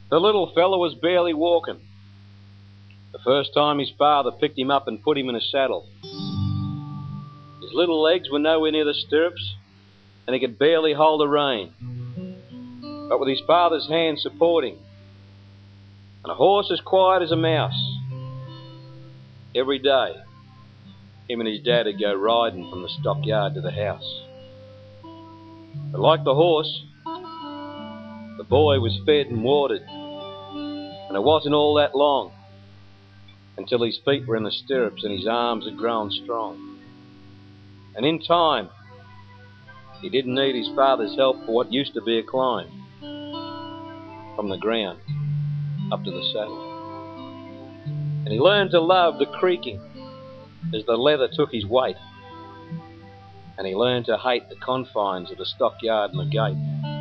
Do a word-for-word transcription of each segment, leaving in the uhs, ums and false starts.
The little fella was barely walking. The first time his father picked him up and put him in a saddle. His little legs were nowhere near the stirrups, and he could barely hold the rein. But with his father's hand supporting, and a horse as quiet as a mouse, every day, him and his dad would go riding from the stockyard to the house. But like the horse, the boy was fed and watered, and it wasn't all that long until his feet were in the stirrups and his arms had grown strong. And in time, he didn't need his father's help for what used to be a climb from the ground up to the saddle. And he learned to love the creaking as the leather took his weight. And he learned to hate the confines of the stockyard and the gate.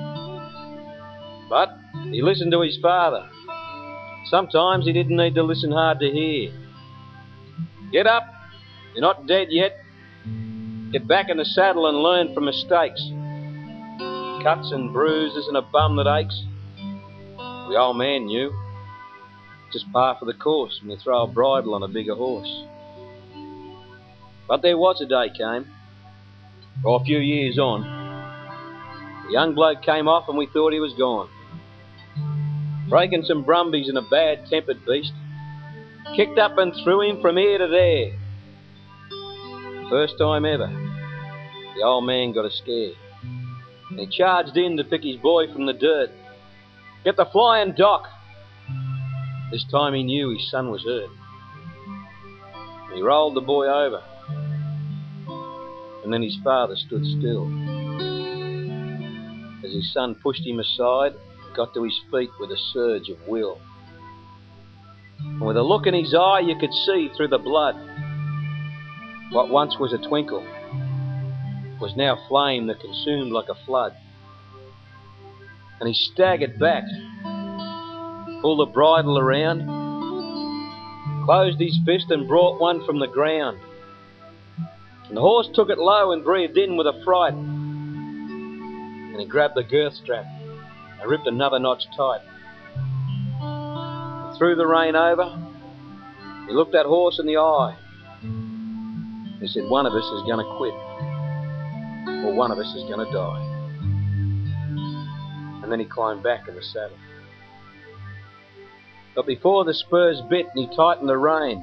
But he listened to his father. Sometimes he didn't need to listen hard to hear. Get up, you're not dead yet. Get back in the saddle and learn from mistakes. Cuts and bruises and a bum that aches. The old man knew. Just par for the course when you throw a bridle on a bigger horse. But there was a day came, or a few years on, the young bloke came off and we thought he was gone. Breaking some brumbies and a bad-tempered beast, kicked up and threw him from here to there. First time ever, the old man got a scare. And he charged in to pick his boy from the dirt. Get the flying dock! This time he knew his son was hurt. He rolled the boy over. And then his father stood still as his son pushed him aside and got to his feet with a surge of will. And with a look in his eye you could see through the blood. What once was a twinkle was now flame that consumed like a flood. And he staggered back, pulled the bridle around, closed his fist and brought one from the ground. And the horse took it low and breathed in with a fright. And he grabbed the girth strap and ripped another notch tight. And threw the rein over. He looked that horse in the eye. He said, one of us is going to quit, or one of us is going to die. And then he climbed back in the saddle. But before the spurs bit and he tightened the rein,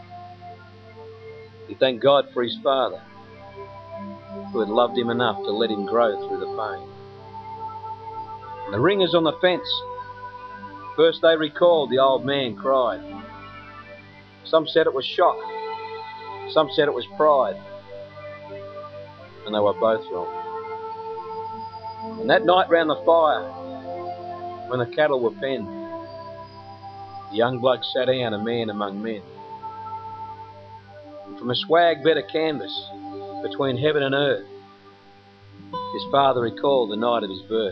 he thanked God for his father, who had loved him enough to let him grow through the pain. And the ringers on the fence, first they recalled the old man cried. Some said it was shock, some said it was pride, and they were both wrong. And that night round the fire, when the cattle were penned, the young bloke sat down a man among men. And from a swag bed of canvas between heaven and earth, his father recalled the night of his birth.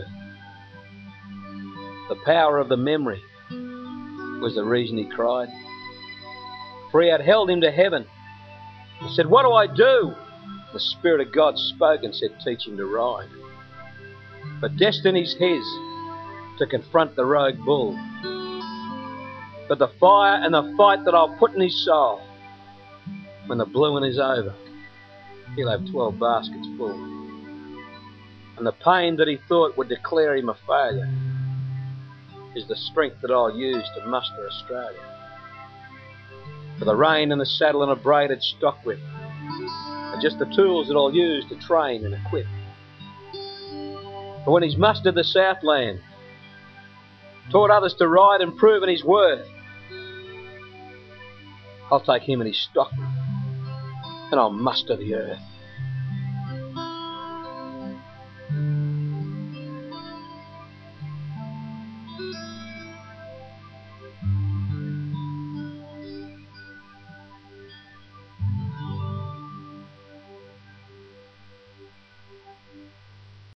The power of the memory was the reason he cried. For he had held him to heaven. He said, what do I do? The Spirit of God spoke and said, teach him to ride. But destiny's his to confront the rogue bull. But the fire and the fight that I'll put in his soul, when the blueing is over, he'll have twelve baskets full. And the pain that he thought would declare him a failure is the strength that I'll use to muster Australia. For the rein and the saddle and a braided stock whip are just the tools that I'll use to train and equip. But when he's mustered the Southland, taught others to ride and proven his worth, I'll take him and his stock and I'll muster the earth.